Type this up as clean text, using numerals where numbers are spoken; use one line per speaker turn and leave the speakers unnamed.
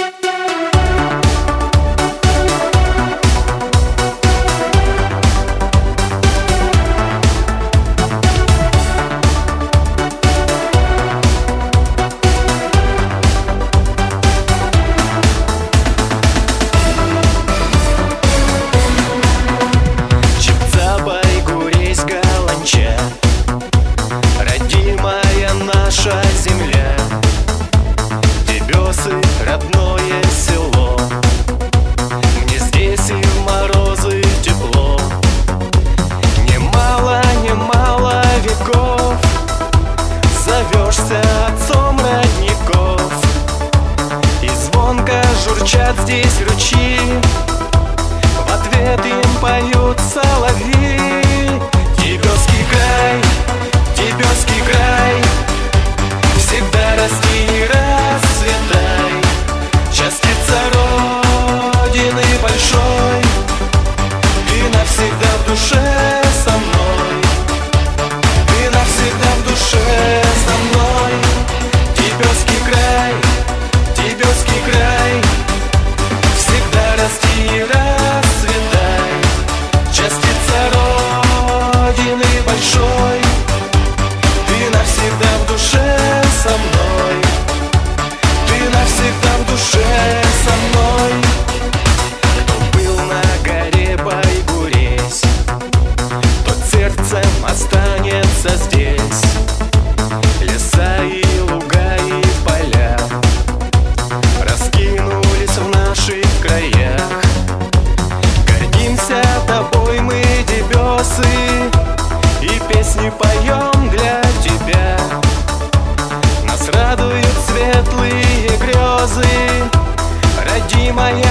Родимая наша земля, Тебесы, родное село. Мне здесь и в морозы тепло. Немало, немало веков зовешься отцом родников, и звонко журчат здесь ручьи, в ответ им поют соловьи. Тебесский край, Тебесский край, всегда расти и расцветай. Частица Родины большой, ты навсегда в душе со мной, ты навсегда в душе со мной. Тебесский край, Тебесский край, всегда расти и расцветай. Частица Родины большой, навсегда в душе со мной, ты навсегда в душе со мной. Кто был на горе Байгуресь, тот сердцем останется здесь. Леса и луга и поля раскинулись в наших краях. Гордимся тобой мы, Тебесы, и песни поем для тебя. Нас радуют светлые грезы, родимая